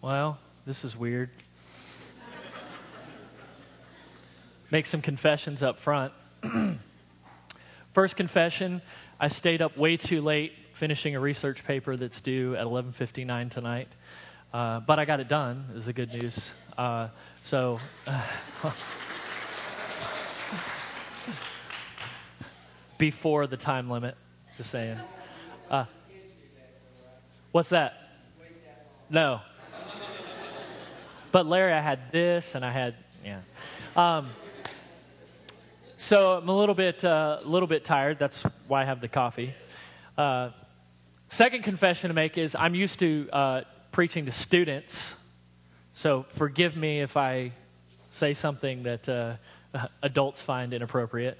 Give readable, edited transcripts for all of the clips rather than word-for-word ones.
Well, this is weird. Make some confessions up front. First confession, I stayed up way too late finishing a research paper that's due at 11:59 tonight. But I got it done, is the good news. Before the time limit, just saying. What's that? No. But Larry, I had this, and I had, so I'm a little bit tired. That's why I have the coffee. Second confession to make is I'm used to preaching to students, so forgive me if I say something that adults find inappropriate.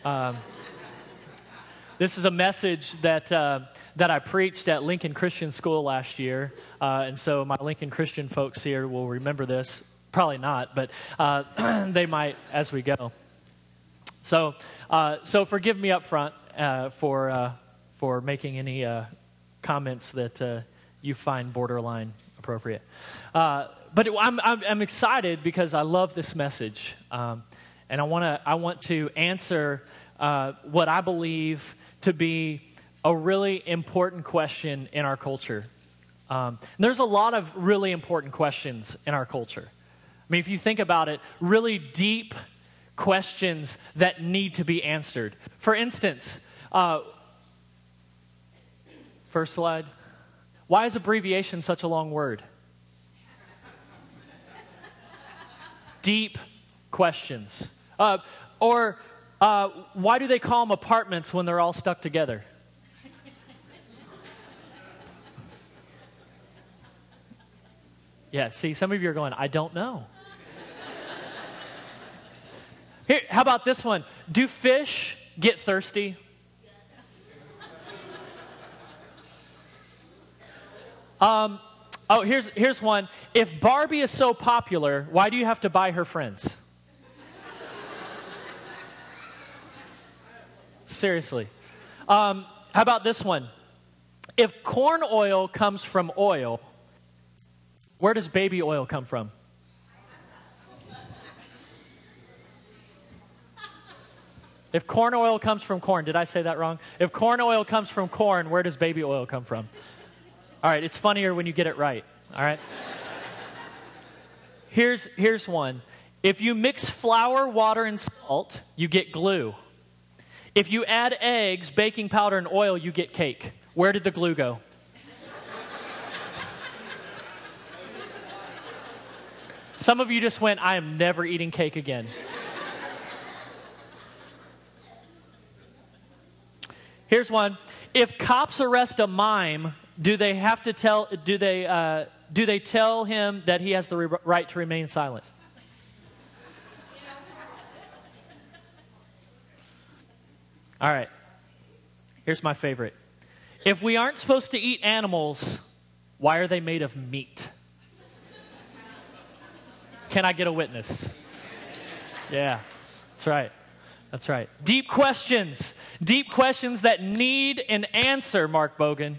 This is a message that I preached at Lincoln Christian School last year, and so my Lincoln Christian folks here will remember this. Probably not, but they might as we go. So forgive me up front for making any comments that you find borderline appropriate. But I'm excited because I love this message, and I want to answer what I believe to be a really important question in our culture. There's a lot of really important questions in our culture. I mean, if you think about it, really deep questions that need to be answered. For instance, first slide. Why is abbreviation such a long word? Deep questions. Or why do they call them apartments when they're all stuck together? Yeah, see, some of you are going, I don't know. Here, how about this one? Do fish get thirsty? Here's one. If Barbie is so popular, why do you have to buy her friends? Seriously. How about this one? If corn oil comes from oil, where does baby oil come from? If corn oil comes from corn, did I say that wrong? If corn oil comes from corn, where does baby oil come from? All right, it's funnier when you get it right. All right. Here's one. If you mix flour, water, and salt, you get glue. If you add eggs, baking powder, and oil, you get cake. Where did the glue go? Some of you just went, I am never eating cake again. Here's one. If cops arrest a mime, do they tell him that he has the right to remain silent? All right. Here's my favorite. If we aren't supposed to eat animals, why are they made of meat? Can I get a witness? Yeah, that's right. That's right. Deep questions that need an answer, Mark Bogan.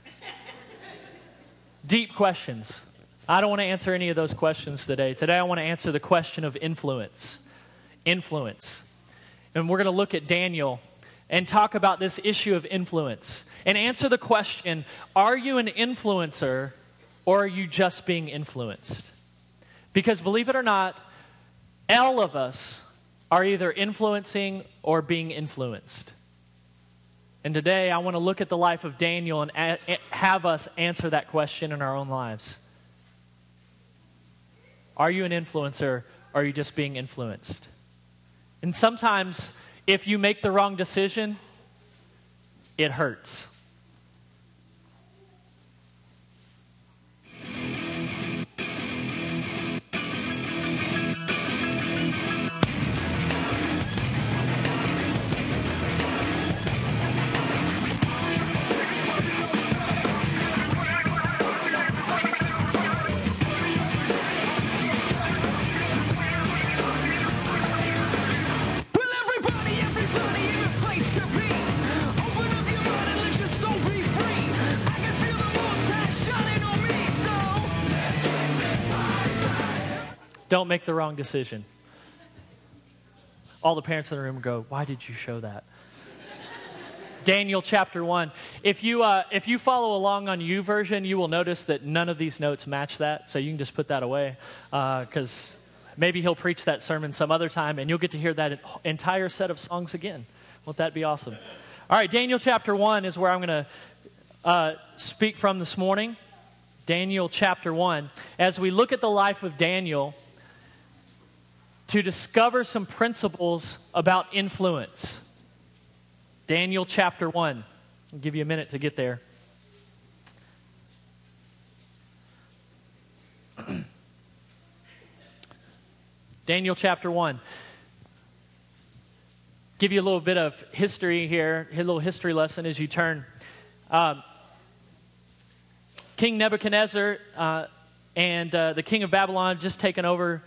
Deep questions. I don't want to answer any of those questions today. Today I want to answer the question of influence. Influence. And we're going to look at Daniel and talk about this issue of influence and answer the question, are you an influencer or are you just being influenced? Because believe it or not, all of us are either influencing or being influenced. And today I want to look at the life of Daniel and have us answer that question in our own lives. Are you an influencer or are you just being influenced? And sometimes if you make the wrong decision, it hurts. Everybody in a place to be. Open up your mind and let yourself Don't make the wrong decision. All the parents in the room go, why did you show that? Daniel chapter 1. If you follow along on YouVersion, you will notice that none of these notes match that, so you can just put that away, because maybe he'll preach that sermon some other time, and you'll get to hear that entire set of songs again. Won't that be awesome? All right, Daniel chapter 1 is where I'm going to speak from this morning. Daniel chapter 1. As we look at the life of Daniel, to discover some principles about influence. Daniel chapter 1. I'll give you a minute to get there. Daniel chapter 1. Give you a little bit of history here, a little history lesson as you turn. King Nebuchadnezzar and the king of Babylon just taken over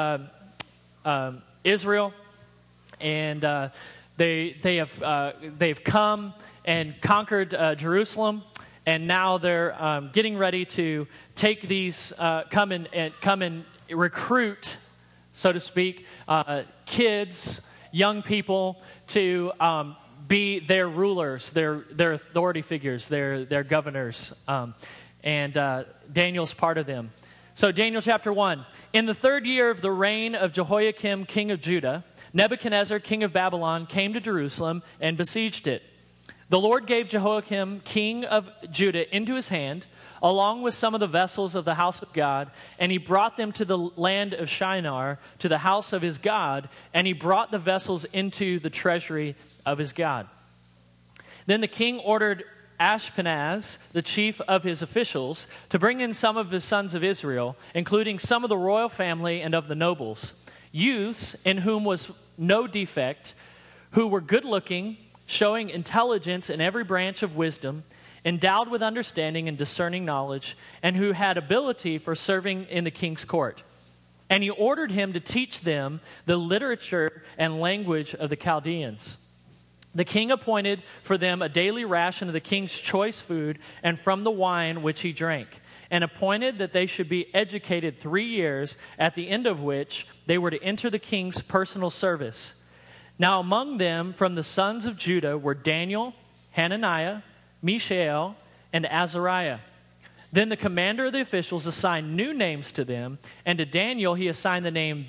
Israel, and they've come and conquered Jerusalem, and now they're getting ready to take these come and recruit, so to speak, kids, young people to be their rulers, their authority figures, their governors, and Daniel's part of them. So Daniel chapter 1. In the 3rd year of the reign of Jehoiakim, king of Judah, Nebuchadnezzar, king of Babylon, came to Jerusalem and besieged it. The Lord gave Jehoiakim, king of Judah, into his hand, along with some of the vessels of the house of God, and he brought them to the land of Shinar, to the house of his God, and he brought the vessels into the treasury of his God. Then the king ordered Ashpenaz, the chief of his officials, to bring in some of his sons of Israel, including some of the royal family and of the nobles, youths in whom was no defect, who were good-looking, showing intelligence in every branch of wisdom, endowed with understanding and discerning knowledge, and who had ability for serving in the king's court. And he ordered him to teach them the literature and language of the Chaldeans. The king appointed for them a daily ration of the king's choice food and from the wine which he drank, and appointed that they should be educated 3 years, at the end of which they were to enter the king's personal service. Now among them from the sons of Judah were Daniel, Hananiah, Mishael, and Azariah. Then the commander of the officials assigned new names to them, and to Daniel he assigned the name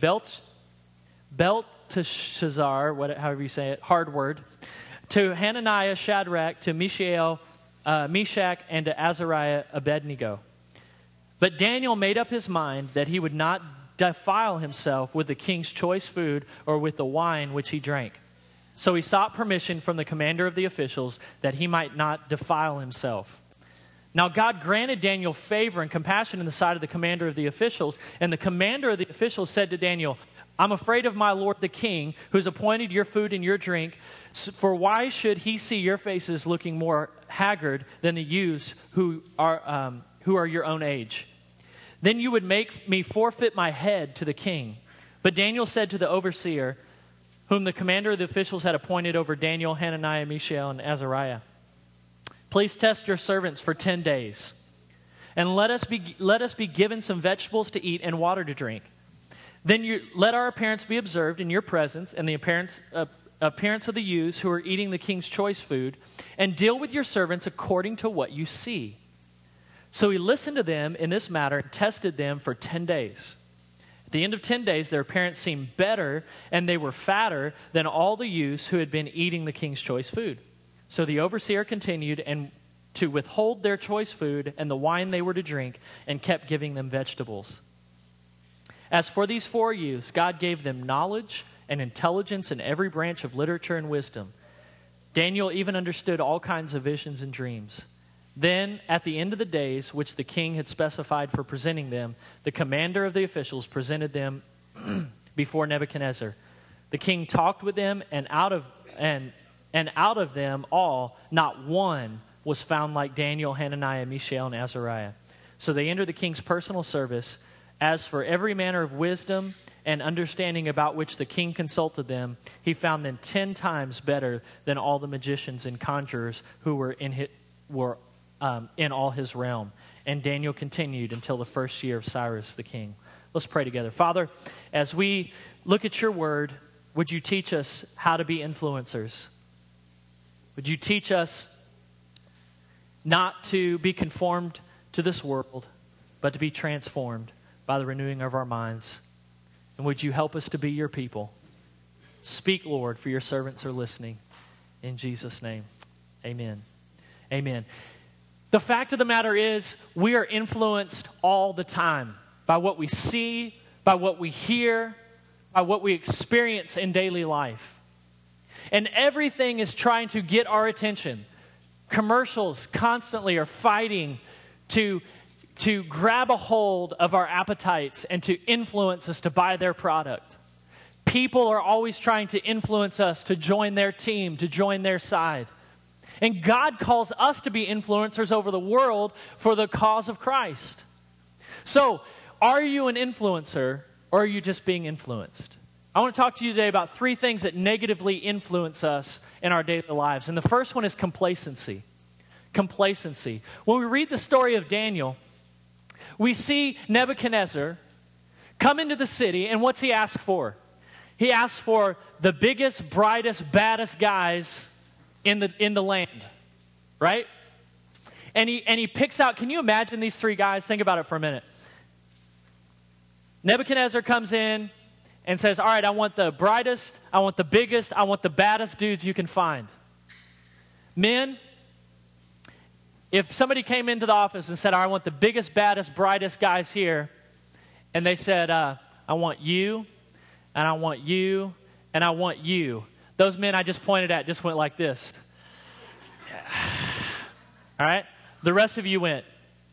Belteshazzar, however you say it, hard word, to Hananiah, Shadrach, to Mishael, Meshach, and to Azariah, Abednego. But Daniel made up his mind that he would not defile himself with the king's choice food or with the wine which he drank. So he sought permission from the commander of the officials that he might not defile himself. Now God granted Daniel favor and compassion in the sight of the commander of the officials, and the commander of the officials said to Daniel, I'm afraid of my lord the king, who's appointed your food and your drink, for why should he see your faces looking more haggard than the youths who are your own age? Then you would make me forfeit my head to the king. But Daniel said to the overseer, whom the commander of the officials had appointed over Daniel, Hananiah, Mishael, and Azariah, please test your servants for 10 days, and let us be given some vegetables to eat and water to drink. Then let our appearance be observed in your presence, and the appearance of the youths who are eating the king's choice food, and deal with your servants according to what you see. So he listened to them in this matter and tested them for 10 days. At the end of 10 days, their appearance seemed better, and they were fatter than all the youths who had been eating the king's choice food. So the overseer continued and to withhold their choice food and the wine they were to drink, and kept giving them vegetables. As for these 4 youths, God gave them knowledge and intelligence in every branch of literature and wisdom. Daniel even understood all kinds of visions and dreams. Then, at the end of the days, which the king had specified for presenting them, the commander of the officials presented them before Nebuchadnezzar. The king talked with them, and out of them all, not one was found like Daniel, Hananiah, Mishael, and Azariah. So they entered the king's personal service. As for every manner of wisdom and understanding about which the king consulted them, he found them 10 times better than all the magicians and conjurers who were in all his realm. And Daniel continued until the first year of Cyrus the king. Let's pray together. Father, as we look at your word, would you teach us how to be influencers? Would you teach us not to be conformed to this world, but to be transformed by the renewing of our minds? And would you help us to be your people? Speak, Lord, for your servants are listening. In Jesus' name, amen. Amen. The fact of the matter is, we are influenced all the time by what we see, by what we hear, by what we experience in daily life. And everything is trying to get our attention. Commercials constantly are fighting to grab a hold of our appetites and to influence us to buy their product. People are always trying to influence us to join their team, to join their side. And God calls us to be influencers over the world for the cause of Christ. So, are you an influencer, or are you just being influenced? I want to talk to you today about 3 things that negatively influence us in our daily lives. And the first one is complacency. Complacency. When we read the story of Daniel, we see Nebuchadnezzar come into the city, and what's he ask for? He asks for the biggest, brightest, baddest guys in the land, right? And he picks out, can you imagine these 3 guys? Think about it for a minute. Nebuchadnezzar comes in and says, all right, I want the brightest, I want the biggest, I want the baddest dudes you can find. Men, if somebody came into the office and said, I want the biggest, baddest, brightest guys here, and they said, I want you, and I want you, and I want you. Those men I just pointed at just went like this. All right? The rest of you went.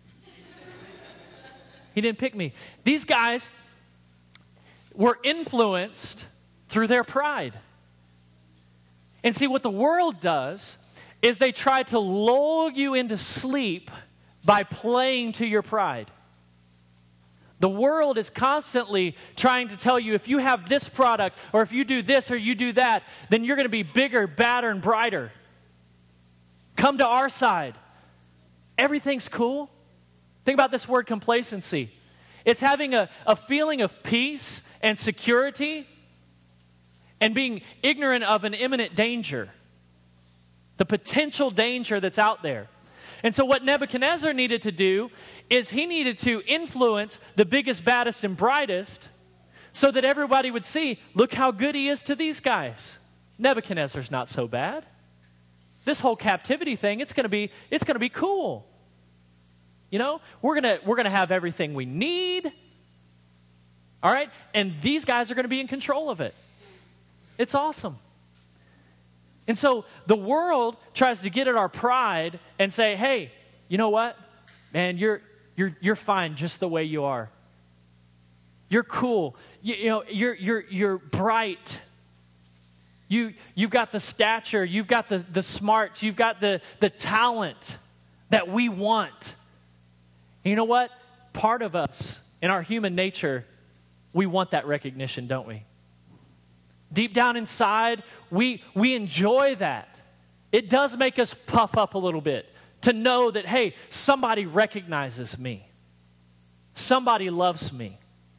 He didn't pick me. These guys were influenced through their pride. And see, what the world does is they try to lull you into sleep by playing to your pride. The world is constantly trying to tell you if you have this product or if you do this or you do that, then you're going to be bigger, badder, and brighter. Come to our side. Everything's cool. Think about this word complacency. It's having a feeling of peace and security and being ignorant of an imminent danger. The potential danger that's out there. And so what Nebuchadnezzar needed to do is he needed to influence the biggest, baddest, and brightest so that everybody would see, look how good he is to these guys. Nebuchadnezzar's not so bad. This whole captivity thing, it's going to be cool. You know, we're going to have everything we need. All right? And these guys are going to be in control of it. It's awesome. And so the world tries to get at our pride and say, hey, you know what? Man, you're fine just the way you are. You're cool. You're bright. You've got the stature. You've got the smarts. You've got the talent that we want. And you know what? Part of us, in our human nature, we want that recognition, don't we? Deep down inside, we enjoy that. It does make us puff up a little bit to know that, hey, somebody recognizes me. Somebody loves me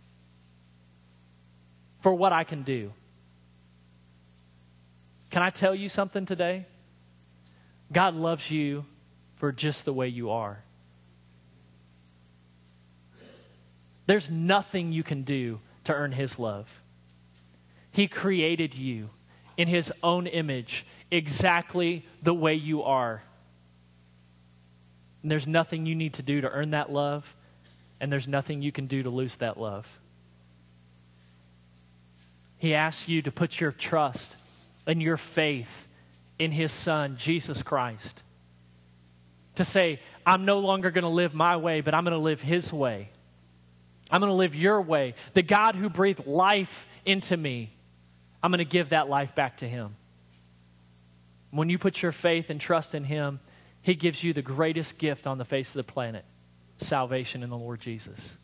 for what I can do. Can I tell you something today? God loves you for just the way you are. There's nothing you can do to earn His love. He created you in His own image, exactly the way you are. And there's nothing you need to do to earn that love, and there's nothing you can do to lose that love. He asks you to put your trust and your faith in His Son, Jesus Christ. To say, I'm no longer going to live my way, but I'm going to live His way. I'm going to live your way. The God who breathed life into me, I'm going to give that life back to Him. When you put your faith and trust in Him, He gives you the greatest gift on the face of the planet, salvation in the Lord Jesus.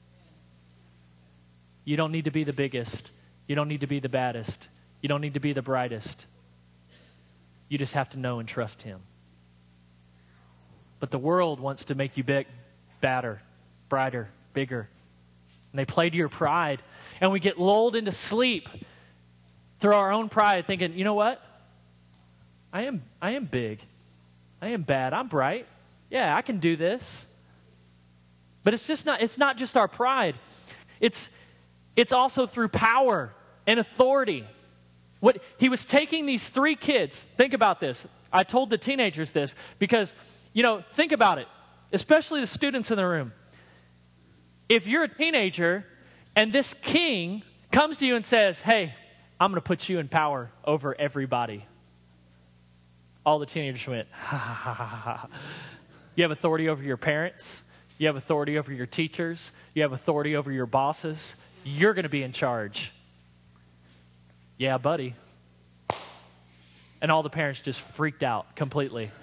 You don't need to be the biggest. You don't need to be the baddest. You don't need to be the brightest. You just have to know and trust Him. But the world wants to make you badder, brighter, bigger. And they play to your pride. And we get lulled into sleep through our own pride, thinking, you know what? I am big. I am bad. I'm bright. Yeah, I can do this. But it's not just our pride. It's also through power and authority. He was taking these 3 kids. Think about this. I told the teenagers this because, think about it, especially the students in the room. If you're a teenager and this king comes to you and says, hey, I'm going to put you in power over everybody. All the teenagers went, ha, ha, ha, ha, ha. You have authority over your parents. You have authority over your teachers. You have authority over your bosses. You're going to be in charge. Yeah, buddy. And all the parents just freaked out completely.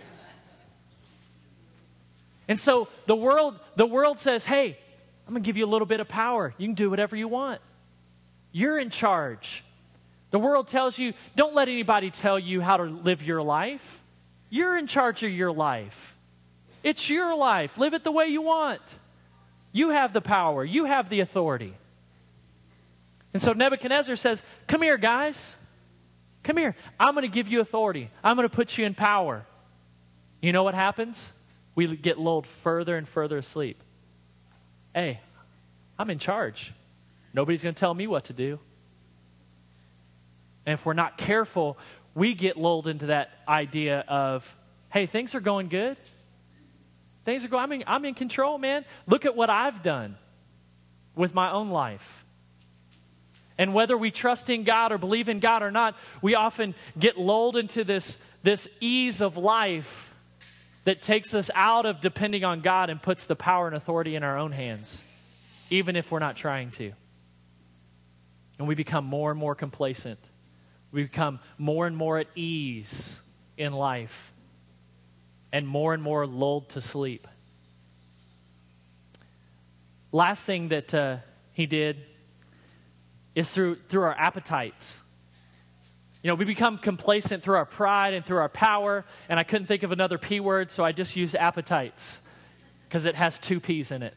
And so the world says, hey, I'm going to give you a little bit of power. You can do whatever you want. You're in charge. The world tells you, don't let anybody tell you how to live your life. You're in charge of your life. It's your life. Live it the way you want. You have the power. You have the authority. And so Nebuchadnezzar says, come here, guys. Come here. I'm going to give you authority. I'm going to put you in power. You know what happens? We get lulled further and further asleep. Hey, I'm in charge. Nobody's going to tell me what to do. And if we're not careful, we get lulled into that idea of, hey, things are going good. Things are going, I'm in control, man. Look at what I've done with my own life. And whether we trust in God or believe in God or not, we often get lulled into this ease of life that takes us out of depending on God and puts the power and authority in our own hands, even if we're not trying to. And we become more and more complacent. We become more and more at ease in life and more lulled to sleep. Last thing that he did is through our appetites. We become complacent through our pride and through our power, and I couldn't think of another P word, so I just used appetites because it has 2 P's in it.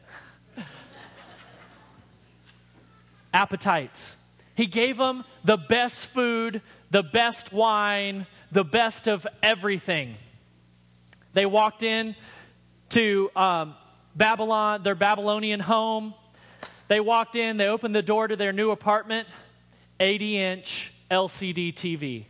Appetites. He gave them the best food, the best wine, the best of everything. They walked in to Babylon, their Babylonian home. They walked in, they opened the door to their new apartment, 80-inch LCD TV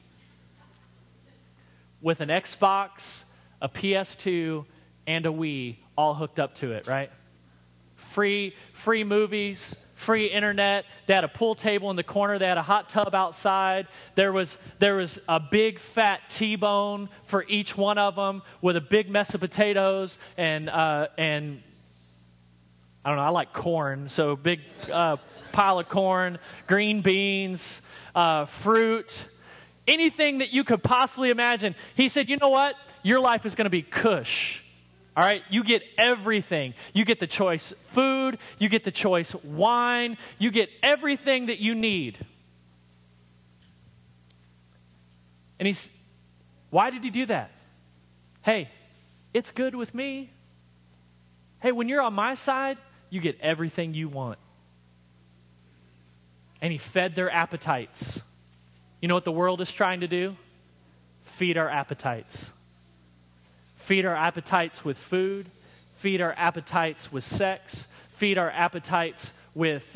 with an Xbox, a PS2, and a Wii all hooked up to it, right? Free movies, free internet. They had a pool table in the corner. They had a hot tub outside. There was a big fat T-bone for each one of them with a big mess of potatoes and I don't know, I like corn, so big pile of corn, green beans, fruit, anything that you could possibly imagine. He said, you know what? Your life is going to be cush. All right? You get everything. You get the choice food. You get the choice wine. You get everything that you need. And why did he do that? Hey, it's good with me. Hey, when you're on my side, you get everything you want. And he fed their appetites. You know what the world is trying to do? Feed our appetites. Feed our appetites with food. Feed our appetites with sex. Feed our appetites with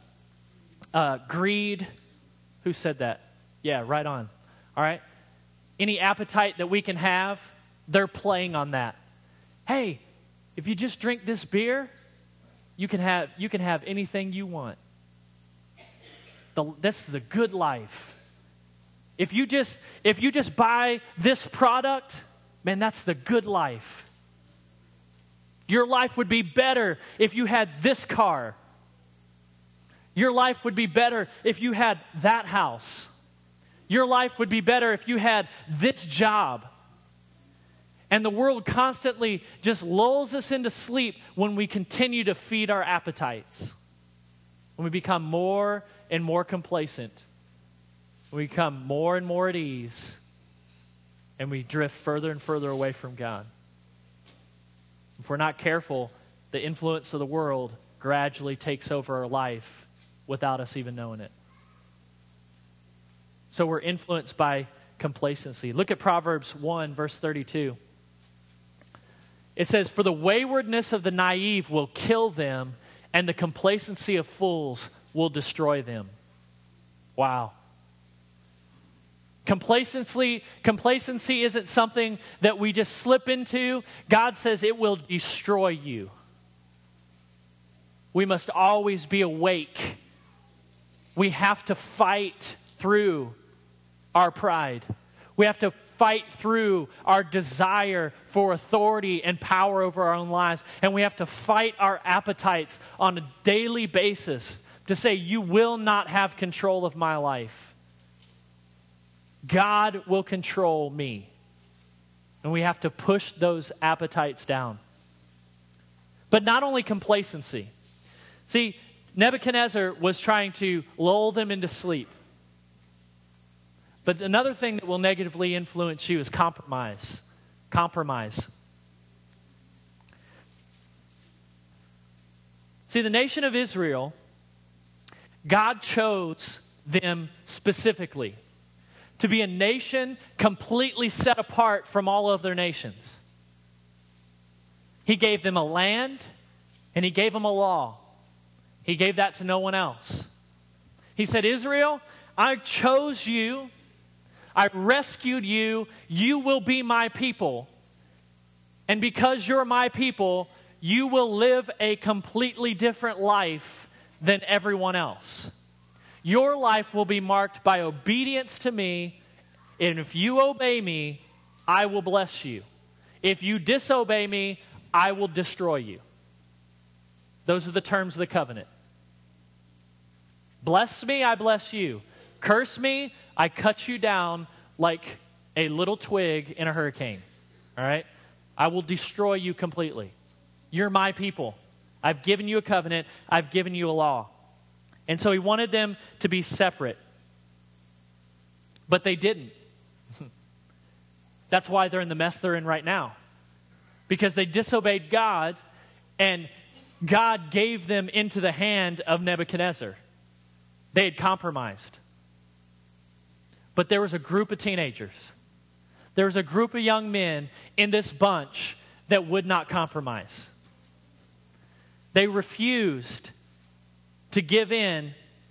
greed. Who said that? Yeah, right on. All right? Any appetite that we can have, they're playing on that. Hey, if you just drink this beer, you can have anything you want. That's the good life. If you just buy this product, man, that's the good life. Your life would be better if you had this car. Your life would be better if you had that house. Your life would be better if you had this job. And the world constantly just lulls us into sleep when we continue to feed our appetites. When we become more and more complacent. When we become more and more at ease. And we drift further and further away from God. If we're not careful, the influence of the world gradually takes over our life without us even knowing it. So we're influenced by complacency. Look at Proverbs 1, verse 32. It says, "For the waywardness of the naive will kill them, and the complacency of fools will destroy them." Wow. Complacency isn't something that we just slip into. God says it will destroy you. We must always be awake. We have to fight through our pride. We have to fight through our desire for authority and power over our own lives. And we have to fight our appetites on a daily basis to say, you will not have control of my life. God will control me. And we have to push those appetites down. But not only complacency. See, Nebuchadnezzar was trying to lull them into sleep. But another thing that will negatively influence you is compromise. Compromise. See, the nation of Israel, God chose them specifically to be a nation completely set apart from all other nations. He gave them a land, and He gave them a law. He gave that to no one else. He said, Israel, I chose you. I rescued you. You will be my people. And because you're my people, you will live a completely different life than everyone else. Your life will be marked by obedience to me, and if you obey me, I will bless you. If you disobey me, I will destroy you. Those are the terms of the covenant. Bless me, I bless you. Curse me, I cut you down like a little twig in a hurricane. All right? I will destroy you completely. You're my people. I've given you a covenant. I've given you a law. And so He wanted them to be separate. But they didn't. That's why they're in the mess they're in right now. Because they disobeyed God, and God gave them into the hand of Nebuchadnezzar. They had compromised. But there was a group of teenagers. There was a group of young men in this bunch that would not compromise. They refused to give in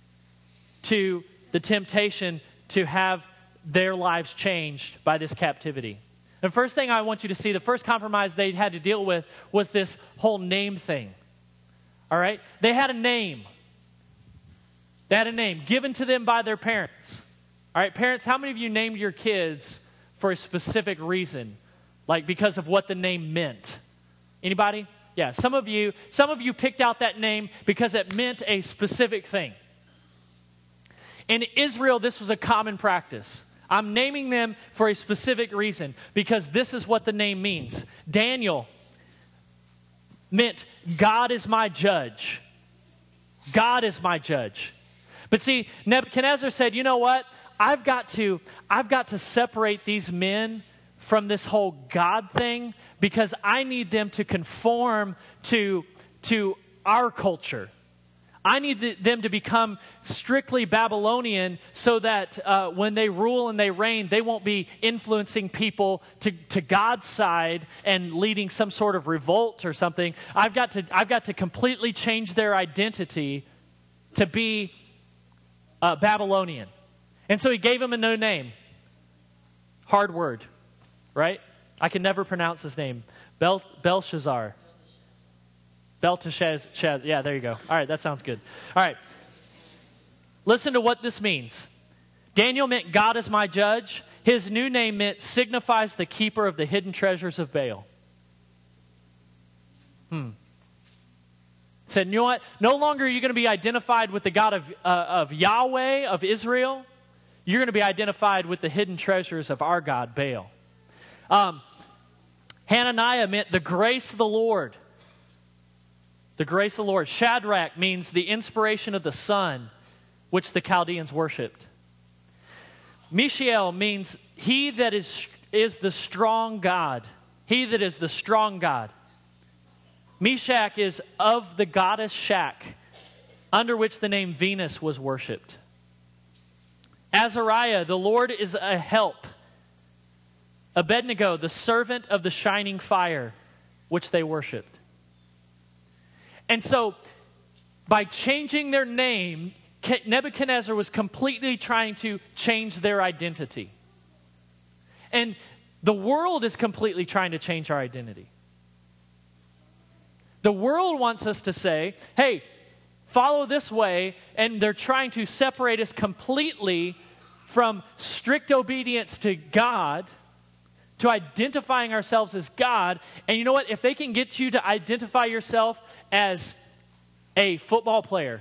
to the temptation to have their lives changed by this captivity. The first thing I want you to see, the first compromise they had to deal with was this whole name thing. All right? They had a name. They had a name given to them by their parents. All right, parents, how many of you named your kids for a specific reason? Like because of what the name meant? Anybody? Yeah, some of you picked out that name because it meant a specific thing. In Israel, this was a common practice. I'm naming them for a specific reason because this is what the name means. Daniel meant God is my judge. God is my judge. But see, Nebuchadnezzar said, you know what? I've got to separate these men from this whole God thing because I need them to conform to our culture. I need them to become strictly Babylonian so that when they rule and they reign, they won't be influencing people to God's side and leading some sort of revolt or something. I've got to completely change their identity to be Babylonian. And so he gave him a new name. Hard word, right? I can never pronounce his name. Belteshazzar. Belteshazzar. Yeah, there you go. All right, that sounds good. All right. Listen to what this means. Daniel meant God is my judge. His new name meant signifies the keeper of the hidden treasures of Baal. Said, you know what? No longer are you going to be identified with the God of Yahweh, of Israel. You're going to be identified with the hidden treasures of our God, Baal. Hananiah meant the grace of the Lord. The grace of the Lord. Shadrach means the inspiration of the sun, which the Chaldeans worshipped. Mishael means he that is the strong God. He that is the strong God. Meshach is of the goddess Shak, under which the name Venus was worshipped. Azariah, the Lord is a help. Abednego, the servant of the shining fire, which they worshipped. And so, by changing their name, Nebuchadnezzar was completely trying to change their identity. And the world is completely trying to change our identity. The world wants us to say, hey, follow this way, and they're trying to separate us completely from strict obedience to God to identifying ourselves as God. And you know what? If they can get you to identify yourself as a football player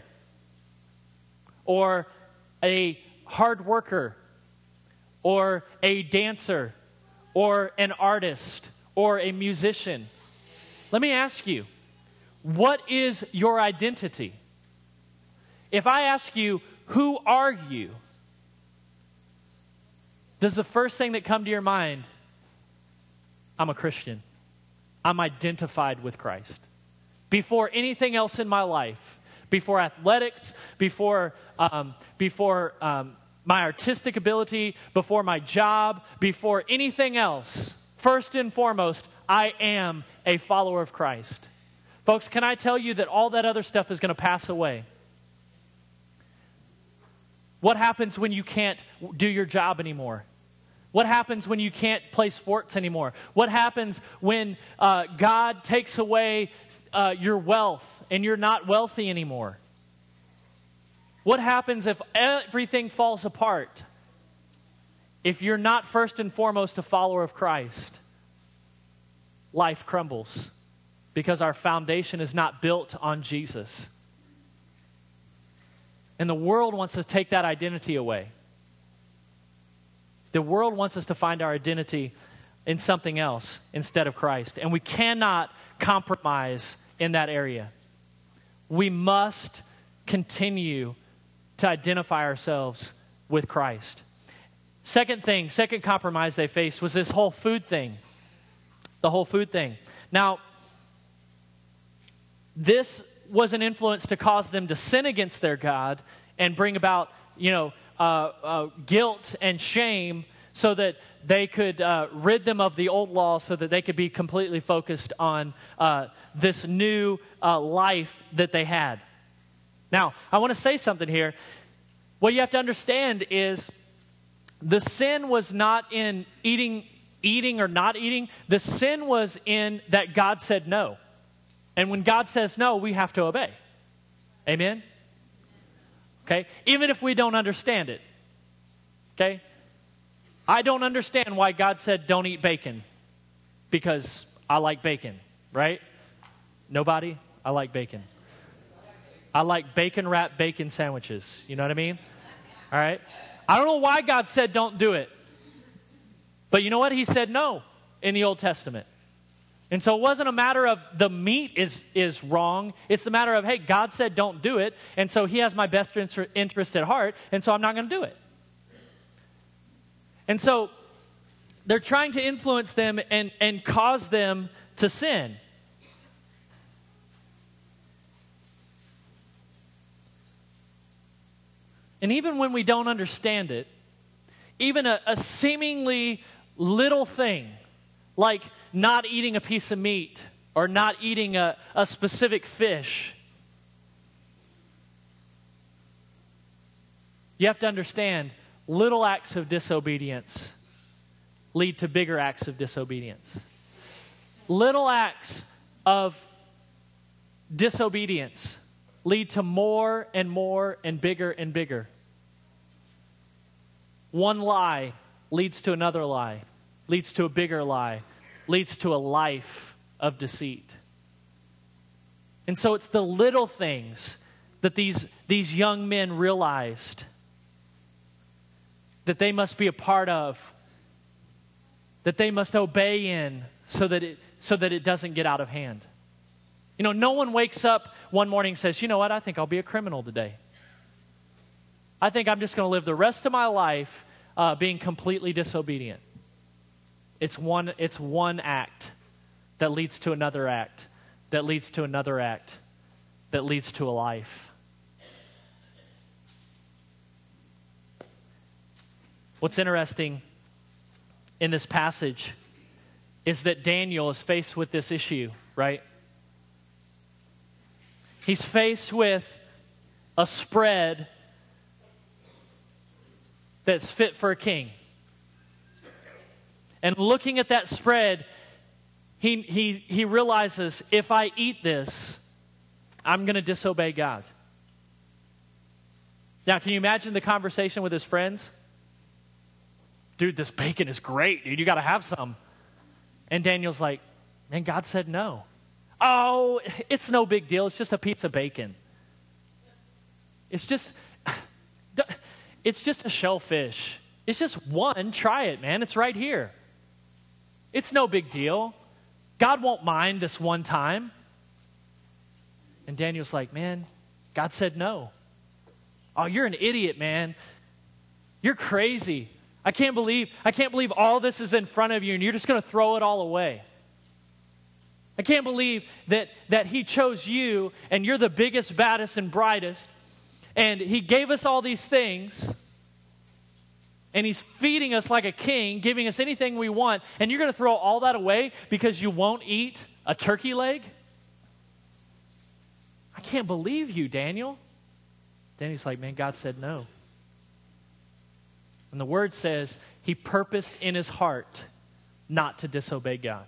or a hard worker or a dancer or an artist or a musician, let me ask you, what is your identity? If I ask you, who are you? Does the first thing that come to your mind, I'm a Christian. I'm identified with Christ. Before anything else in my life, before athletics, before my artistic ability, before my job, before anything else, first and foremost, I am a follower of Christ. Folks, can I tell you that all that other stuff is going to pass away? What happens when you can't do your job anymore? What happens when you can't play sports anymore? What happens when God takes away your wealth and you're not wealthy anymore? What happens if everything falls apart? If you're not first and foremost a follower of Christ, life crumbles because our foundation is not built on Jesus. And the world wants to take that identity away. The world wants us to find our identity in something else instead of Christ. And we cannot compromise in that area. We must continue to identify ourselves with Christ. Second compromise they faced was this whole food thing. The whole food thing. Now, this was an influence to cause them to sin against their God and bring about, guilt and shame so that they could rid them of the old law so that they could be completely focused on this new life that they had. Now, I want to say something here. What you have to understand is the sin was not in eating or not eating. The sin was in that God said no. And when God says no, we have to obey. Amen? Okay? Even if we don't understand it. Okay? I don't understand why God said don't eat bacon. Because I like bacon, right? Nobody? I like bacon. I like bacon-wrapped bacon sandwiches. You know what I mean? All right? I don't know why God said don't do it. But you know what? He said no in the Old Testament. And so it wasn't a matter of the meat is wrong. It's the matter of, hey, God said don't do it, and so he has my best interest at heart, and so I'm not going to do it. And so they're trying to influence them and cause them to sin. And even when we don't understand it, even a seemingly little thing, like not eating a piece of meat or not eating a specific fish. You have to understand, little acts of disobedience lead to bigger acts of disobedience. Little acts of disobedience lead to more and more and bigger and bigger. One lie leads to another lie, leads to a bigger lie, leads to a life of deceit. And so it's the little things that these young men realized that they must be a part of, that they must obey in so that it doesn't get out of hand. You know, no one wakes up one morning and says, you know what, I think I'll be a criminal today. I think I'm just going to live the rest of my life being completely disobedient. It's one act that leads to another act that leads to another act, that leads to a life. What's interesting in this passage is that Daniel is faced with this issue, right? He's faced with a spread that's fit for a king. And looking at that spread, he realizes, if I eat this, I'm going to disobey God. Now, can you imagine the conversation with his friends? Dude, this bacon is great, dude. You got to have some. And Daniel's like, man, God said no. Oh, it's no big deal. It's just a piece of bacon. It's just a shellfish. It's just one. Try it, man. It's right here. It's no big deal. God won't mind this one time. And Daniel's like, man, God said no. Oh, you're an idiot, man. You're crazy. I can't believe all this is in front of you and you're just going to throw it all away. I can't believe that he chose you and you're the biggest, baddest, and brightest. And he gave us all these things. And he's feeding us like a king, giving us anything we want. And you're going to throw all that away because you won't eat a turkey leg? I can't believe you, Daniel. Then he's like, man, God said no. And the word says he purposed in his heart not to disobey God.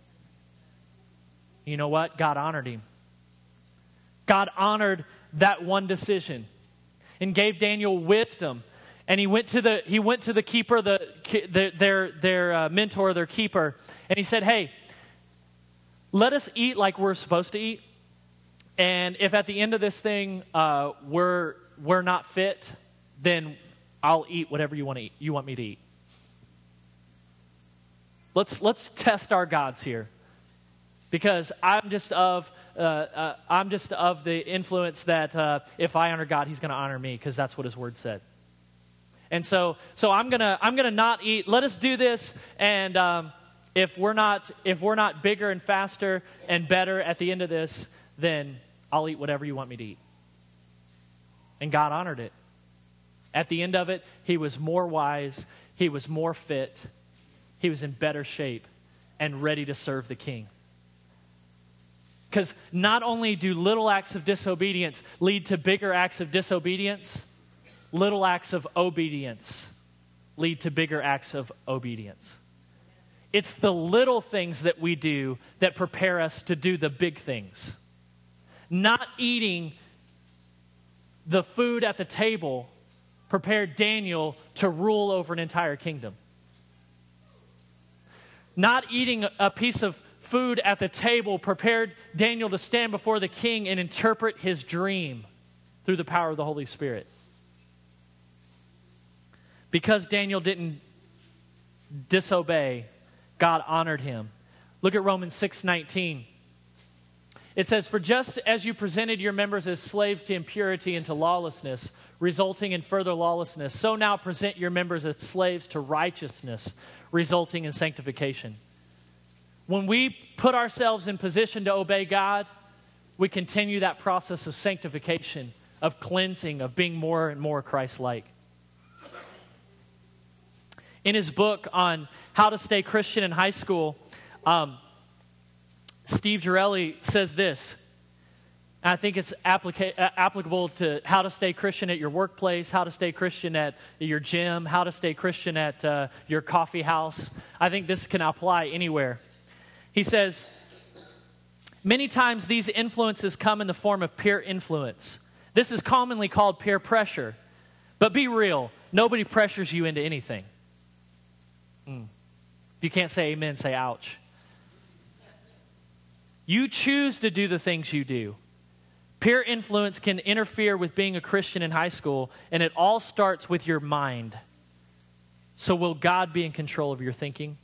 You know what? God honored him. God honored that one decision and gave Daniel wisdom. And he went to the keeper, their mentor, their keeper, and he said, hey, let us eat like we're supposed to eat. And if at the end of this thing we're not fit, then I'll eat whatever you want to eat. You want me to eat. Let's test our gods here, because I'm just of the influence that if I honor God, He's going to honor me, because that's what His Word said. And so I'm gonna not eat. Let us do this, and if we're not bigger and faster and better at the end of this, then I'll eat whatever you want me to eat. And God honored it. At the end of it, he was more wise, he was more fit, he was in better shape, and ready to serve the king. Because not only do little acts of disobedience lead to bigger acts of disobedience, little acts of obedience lead to bigger acts of obedience. It's the little things that we do that prepare us to do the big things. Not eating the food at the table prepared Daniel to rule over an entire kingdom. Not eating a piece of food at the table prepared Daniel to stand before the king and interpret his dream through the power of the Holy Spirit. Because Daniel didn't disobey, God honored him. Look at Romans 6:19. It says, for just as you presented your members as slaves to impurity and to lawlessness, resulting in further lawlessness, so now present your members as slaves to righteousness, resulting in sanctification. When we put ourselves in position to obey God, we continue that process of sanctification, of cleansing, of being more and more Christ-like. In his book on how to stay Christian in high school, Steve Girelli says this. I think it's applicable to how to stay Christian at your workplace, how to stay Christian at your gym, how to stay Christian at your coffee house. I think this can apply anywhere. He says, many times these influences come in the form of peer influence. This is commonly called peer pressure. But be real, nobody pressures you into anything. If you can't say amen, say ouch. You choose to do the things you do. Peer influence can interfere with being a Christian in high school, and it all starts with your mind. So will God be in control of your thinking?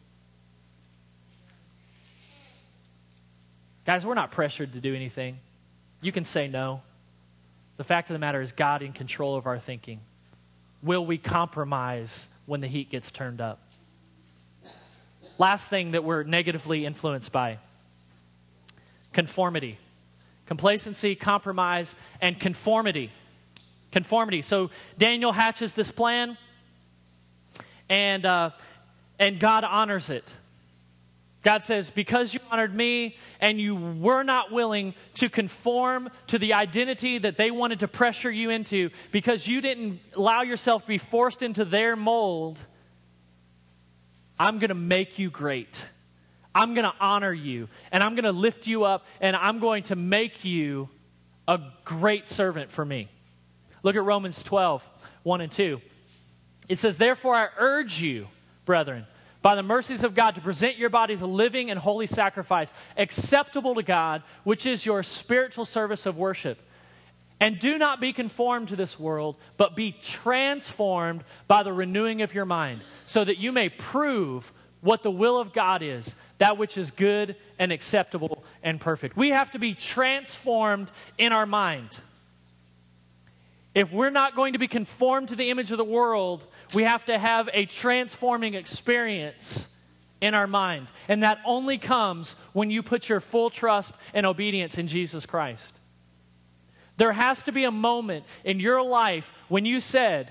Guys, we're not pressured to do anything. You can say no. The fact of the matter is God in control of our thinking. Will we compromise when the heat gets turned up? Last thing that we're negatively influenced by. conformity. Complacency, compromise, and conformity. Conformity. So Daniel hatches this plan, and God honors it. God says, because you honored me and you were not willing to conform to the identity that they wanted to pressure you into, because you didn't allow yourself to be forced into their mold, I'm going to make you great. I'm going to honor you, and I'm going to lift you up, and I'm going to make you a great servant for me. Look at Romans 12, 1 and 2. It says, therefore I urge you, brethren, by the mercies of God, to present your bodies a living and holy sacrifice, acceptable to God, which is your spiritual service of worship. And do not be conformed to this world, but be transformed by the renewing of your mind, so that you may prove what the will of God is, that which is good and acceptable and perfect. We have to be transformed in our mind. If we're not going to be conformed to the image of the world, we have to have a transforming experience in our mind. And that only comes when you put your full trust and obedience in Jesus Christ. There has to be a moment in your life when you said,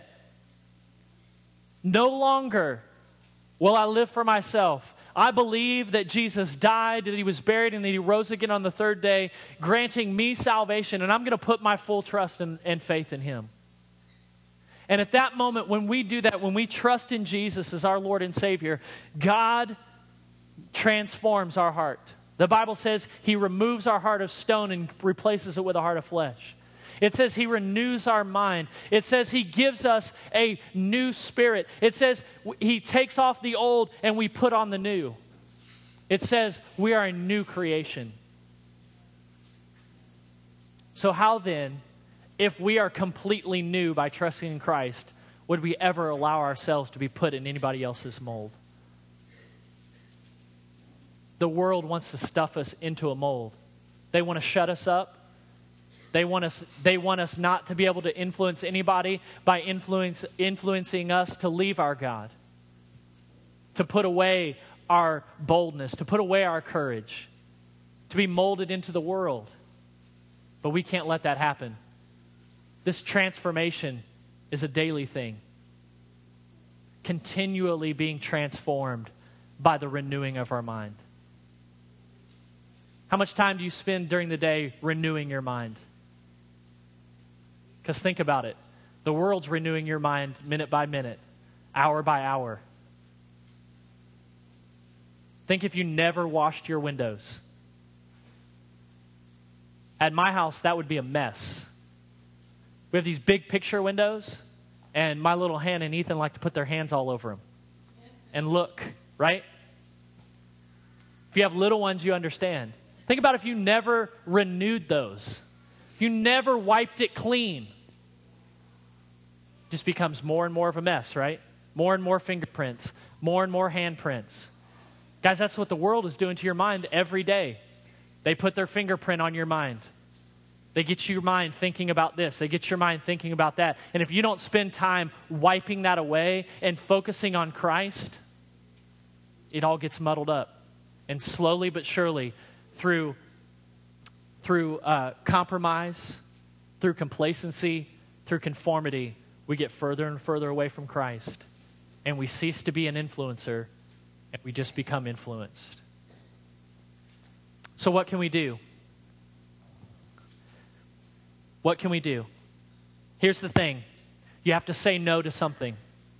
no longer will I live for myself. I believe that Jesus died, that he was buried, and that he rose again on the third day, granting me salvation, and I'm going to put my full trust and faith in him. And at that moment, when we do that, when we trust in Jesus as our Lord and Savior, God transforms our heart. The Bible says he removes our heart of stone and replaces it with a heart of flesh. It says he renews our mind. It says he gives us a new spirit. It says he takes off the old and we put on the new. It says we are a new creation. So how then, if we are completely new by trusting in Christ, would we ever allow ourselves to be put in anybody else's mold? The world wants to stuff us into a mold. They want to shut us up. They want us not to be able to influence anybody by influencing us to leave our God, to put away our boldness, to put away our courage, to be molded into the world. But we can't let that happen. This transformation is a daily thing, continually being transformed by the renewing of our mind. How much time do you spend during the day renewing your mind? Because think about it. The world's renewing your mind minute by minute, hour by hour. Think if you never washed your windows. At my house, that would be a mess. We have these big picture windows, and my little Hannah and Ethan like to put their hands all over them and look, right? If you have little ones, you understand. Think about if you never renewed those. If you never wiped it clean. It just becomes more and more of a mess, right? More and more fingerprints, more and more handprints. Guys, that's what the world is doing to your mind every day. They put their fingerprint on your mind. They get your mind thinking about this. They get your mind thinking about that. And if you don't spend time wiping that away and focusing on Christ, it all gets muddled up. And slowly but surely, through compromise, through complacency, through conformity, we get further and further away from Christ. And we cease to be an influencer, and we just become influenced. So what can we do? What can we do? Here's the thing. You have to say no to something.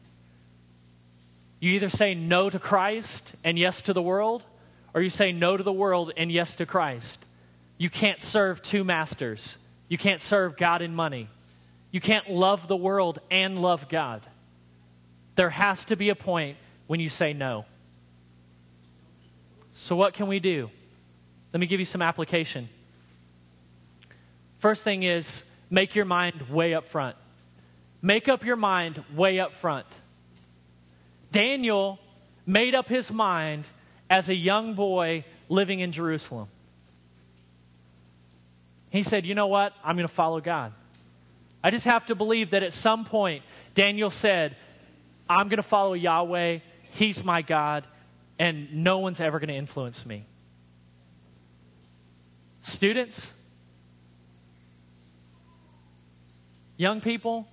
You either say no to Christ and yes to the world, or you say no to the world and yes to Christ. You can't serve two masters. You can't serve God and money. You can't love the world and love God. There has to be a point when you say no. So what can we do? Let me give you some application. First thing is, make your mind way up front. Make up your mind way up front. Daniel made up his mind as a young boy living in Jerusalem. He said, you know what? I'm going to follow God. I just have to believe that at some point, Daniel said, I'm going to follow Yahweh. He's my God, and no one's ever going to influence me. Students, young people,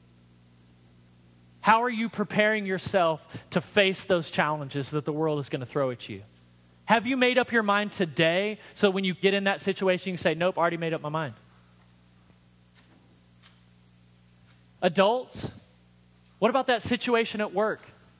how are you preparing yourself to face those challenges that the world is going to throw at you? Have you made up your mind today so when you get in that situation, you can say, nope, I already made up my mind? Adults, what about that situation at work?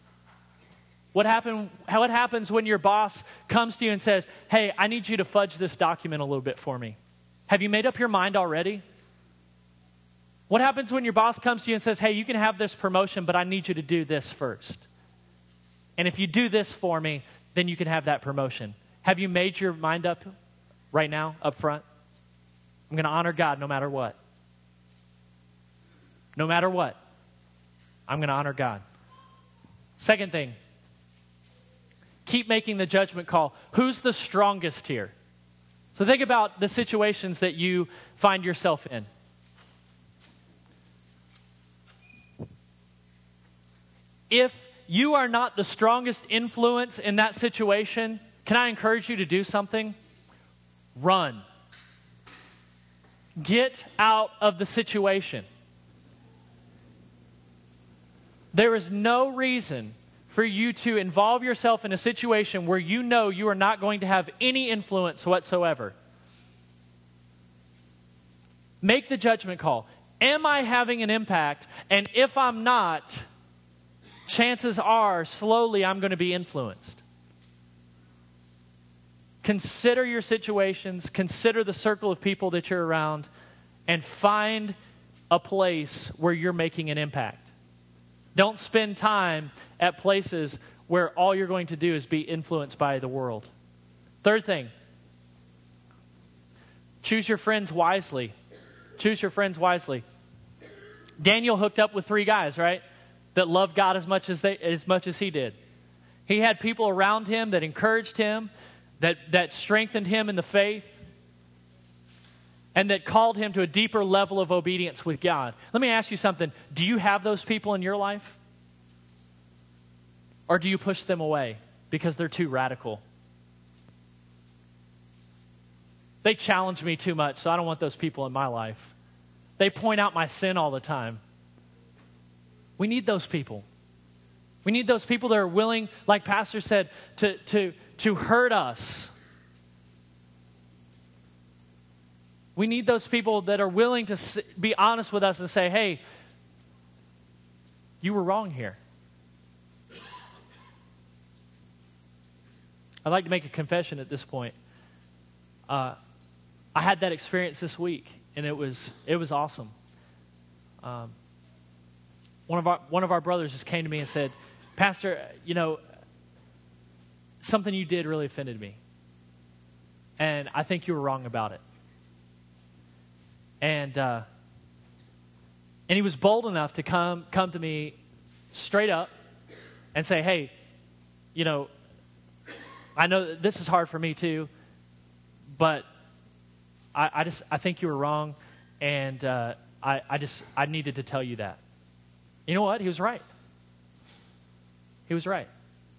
How it happens when your boss comes to you and says, hey, I need you to fudge this document a little bit for me. Have you made up your mind already? What happens when your boss comes to you and says, hey, you can have this promotion, but I need you to do this first. And if you do this for me, then you can have that promotion. Have you made your mind up right now, up front? I'm going to honor God no matter what. No matter what, I'm going to honor God. Second thing, keep making the judgment call. Who's the strongest here? So think about the situations that you find yourself in. If you are not the strongest influence in that situation, can I encourage you to do something? Run. Get out of the situation. There is no reason for you to involve yourself in a situation where you know you are not going to have any influence whatsoever. Make the judgment call. Am I having an impact? And if I'm not, chances are slowly I'm going to be influenced. Consider your situations, consider the circle of people that you're around, and find a place where you're making an impact. Don't spend time at places where all you're going to do is be influenced by the world. Third thing, choose your friends wisely. Choose your friends wisely. Daniel hooked up with 3 guys, right? That loved God as much as he did. He had people around him that encouraged him, that strengthened him in the faith, and that called him to a deeper level of obedience with God. Let me ask you something. Do you have those people in your life? Or do you push them away because they're too radical? They challenge me too much, so I don't want those people in my life. They point out my sin all the time. We need those people. We need those people that are willing, like Pastor said, to hurt us. We need those people that are willing to be honest with us and say, hey, you were wrong here. I'd like to make a confession at this point. I had that experience this week, and it was awesome. One of our brothers just came to me and said, Pastor, something you did really offended me, and I think you were wrong about it. And he was bold enough to come to me straight up and say, hey, I know that this is hard for me too, but I think you were wrong, and I needed to tell you that. You know what? He was right. He was right.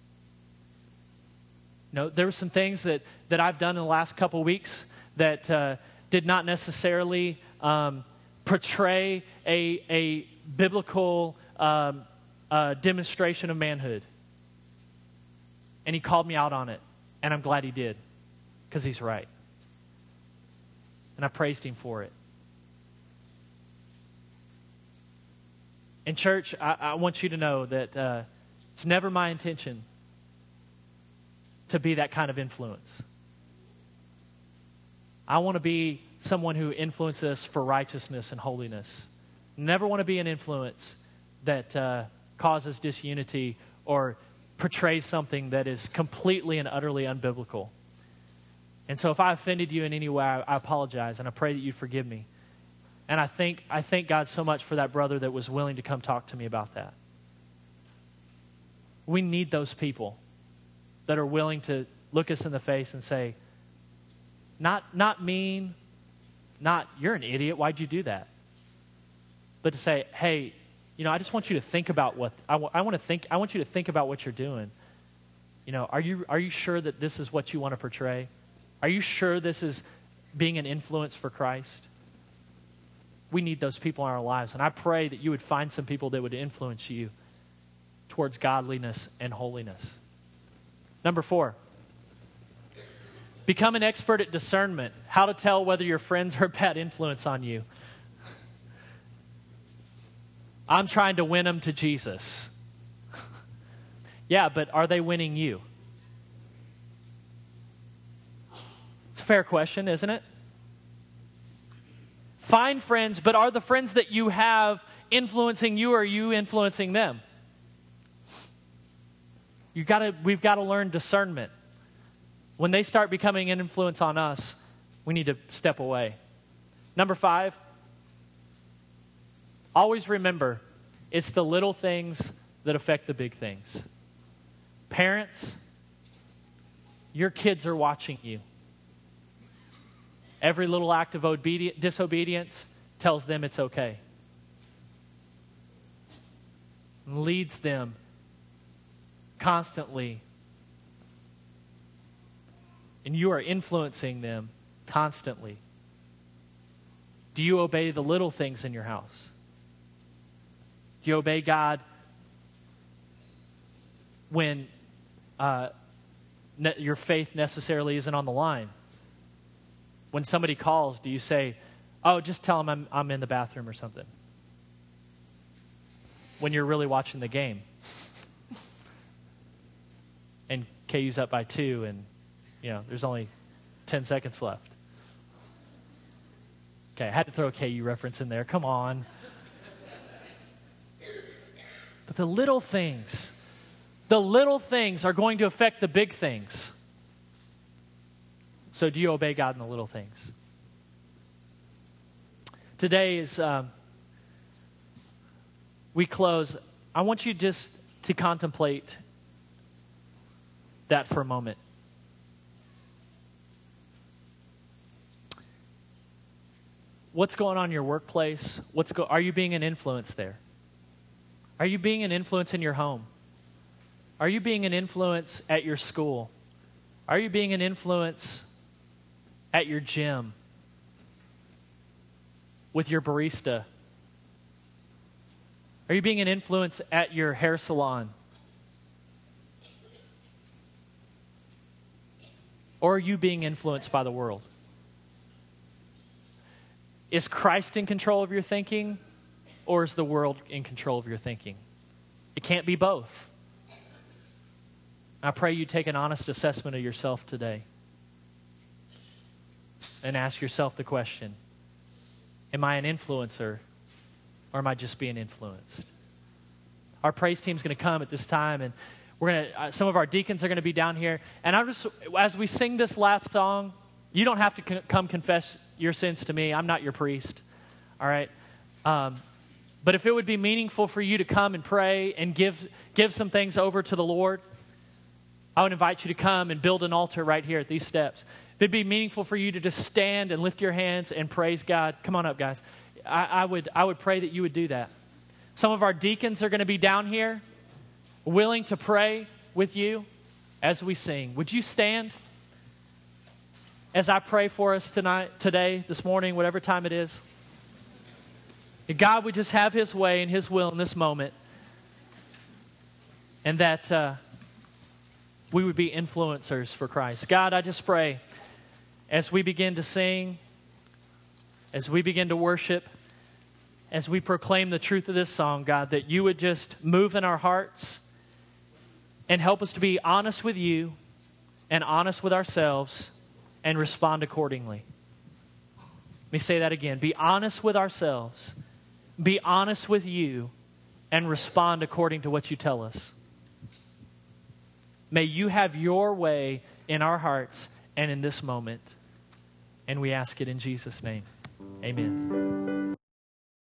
There were some things that I've done in the last couple weeks that did not necessarily portray a biblical demonstration of manhood. And he called me out on it. And I'm glad he did, because he's right. And I praised him for it. And church, I want you to know that it's never my intention to be that kind of influence. I want to be someone who influences us for righteousness and holiness. Never want to be an influence that causes disunity or portrays something that is completely and utterly unbiblical. And so if I offended you in any way, I apologize, and I pray that you forgive me. And I thank God so much for that brother that was willing to come talk to me about that. We need those people that are willing to look us in the face and say, not mean, not you're an idiot, why'd you do that? But to say, hey, I just want you to think about what I want you to think about what you're doing. Are you sure that this is what you want to portray? Are you sure this is being an influence for Christ. We need those people in our lives. And I pray that you would find some people that would influence you towards godliness and holiness. Number 4, become an expert at discernment. How to tell whether your friends are a bad influence on you. I'm trying to win them to Jesus. Yeah, but are they winning you? It's a fair question, isn't it? Find friends, but are the friends that you have influencing you, or are you influencing them? We've got to learn discernment. When they start becoming an influence on us, we need to step away. Number 5, always remember, it's the little things that affect the big things. Parents, your kids are watching you. Every little act of disobedience tells them it's okay. And leads them constantly. And you are influencing them constantly. Do you obey the little things in your house? Do you obey God when your faith necessarily isn't on the line? When somebody calls, do you say, oh, just tell them I'm in the bathroom or something? When you're really watching the game. And KU's up by 2 and, there's only 10 seconds left. Okay, I had to throw a KU reference in there. Come on. But the little things are going to affect the big things. So do you obey God in the little things? Today is, we close. I want you just to contemplate that for a moment. What's going on in your workplace? Are you being an influence there? Are you being an influence in your home? Are you being an influence at your school? Are you being an influence at your gym? With your barista? Are you being an influence at your hair salon? Or are you being influenced by the world? Is Christ in control of your thinking, or is the world in control of your thinking? It can't be both. I pray you take an honest assessment of yourself today and ask yourself the question, am I an influencer, or am I just being influenced? Our praise team's going to come at this time, and some of our deacons are going to be down here. And as we sing this last song, you don't have to come confess your sins to me. I'm not your priest, all right? But if it would be meaningful for you to come and pray and give some things over to the Lord, I would invite you to come and build an altar right here at these steps. If it'd be meaningful for you to just stand and lift your hands and praise God, come on up, guys. I would pray that you would do that. Some of our deacons are going to be down here, willing to pray with you as we sing. Would you stand as I pray for us today, this morning, whatever time it is? That God would just have His way and His will in this moment, and that we would be influencers for Christ. God, I just pray as we begin to sing, as we begin to worship, as we proclaim the truth of this song, God, that you would just move in our hearts and help us to be honest with you and honest with ourselves and respond accordingly. Let me say that again. Be honest with ourselves, be honest with you, and respond according to what you tell us. May you have your way in our hearts and in this moment. And we ask it in Jesus' name. Amen.